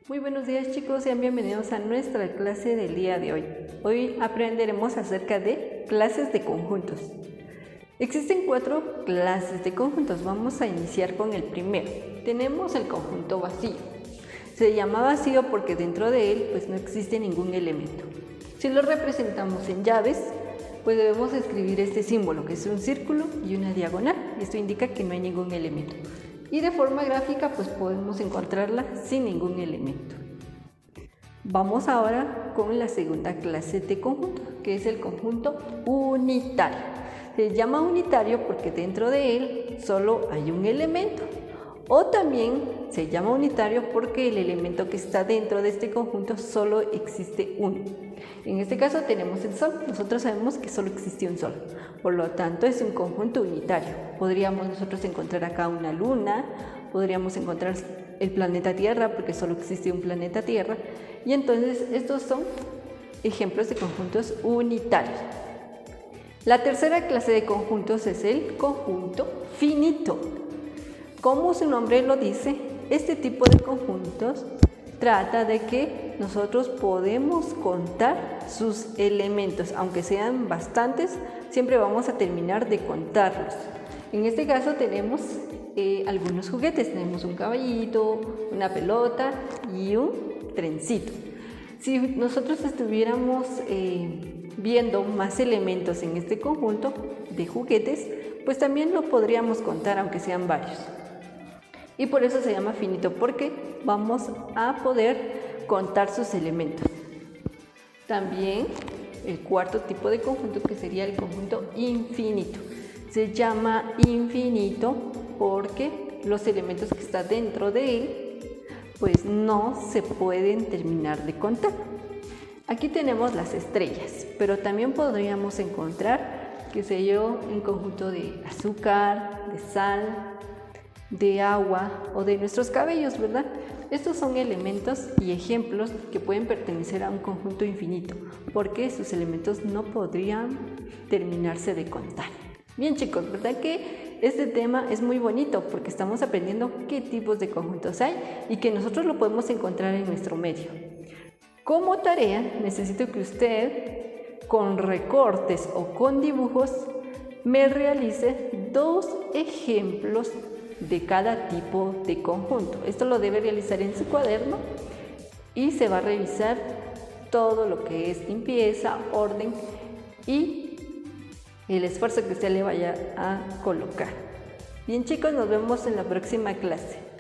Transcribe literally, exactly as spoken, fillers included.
Muy buenos días chicos, sean bienvenidos a nuestra clase del día de hoy. Hoy aprenderemos acerca de clases de conjuntos. Existen cuatro clases de conjuntos, vamos a iniciar con el primero. Tenemos el conjunto vacío. Se llama vacío porque dentro de él pues no existe ningún elemento. Si lo representamos en llaves, pues debemos escribir este símbolo que es un círculo y una diagonal. Esto indica que no hay ningún elemento. Y de forma gráfica pues podemos encontrarla sin ningún elemento. Vamos ahora con la segunda clase de conjunto, que es el conjunto unitario. Se llama unitario porque dentro de él solo hay un elemento. O también se llama unitario porque el elemento que está dentro de este conjunto solo existe uno. En este caso tenemos el Sol. Nosotros sabemos que solo existe un Sol. Por lo tanto es un conjunto unitario. Podríamos nosotros encontrar acá una luna, podríamos encontrar el planeta Tierra porque solo existe un planeta Tierra. Y entonces estos son ejemplos de conjuntos unitarios. La tercera clase de conjuntos es el conjunto finito. Como su nombre lo dice, este tipo de conjuntos trata de que nosotros podemos contar sus elementos, aunque sean bastantes, siempre vamos a terminar de contarlos. En este caso tenemos eh, algunos juguetes, tenemos un caballito, una pelota y un trencito. Si nosotros estuviéramos eh, viendo más elementos en este conjunto de juguetes, pues también lo podríamos contar aunque sean varios. Y por eso se llama finito, porque vamos a poder contar sus elementos. También el cuarto tipo de conjunto, que sería el conjunto infinito. Se llama infinito porque los elementos que están dentro de él, pues no se pueden terminar de contar. Aquí tenemos las estrellas, pero también podríamos encontrar, qué sé yo, un conjunto de azúcar, de sal, de agua o de nuestros cabellos, ¿verdad? Estos son elementos y ejemplos que pueden pertenecer a un conjunto infinito, porque sus elementos no podrían terminarse de contar. Bien chicos, ¿verdad que este tema es muy bonito? Porque estamos aprendiendo qué tipos de conjuntos hay y que nosotros lo podemos encontrar en nuestro medio. Como tarea, necesito que usted, con recortes o con dibujos, me realice dos ejemplos de cada tipo de conjunto. Esto lo debe realizar en su cuaderno y se va a revisar todo lo que es limpieza, orden y el esfuerzo que usted le vaya a colocar. Bien chicos, nos vemos en la próxima clase.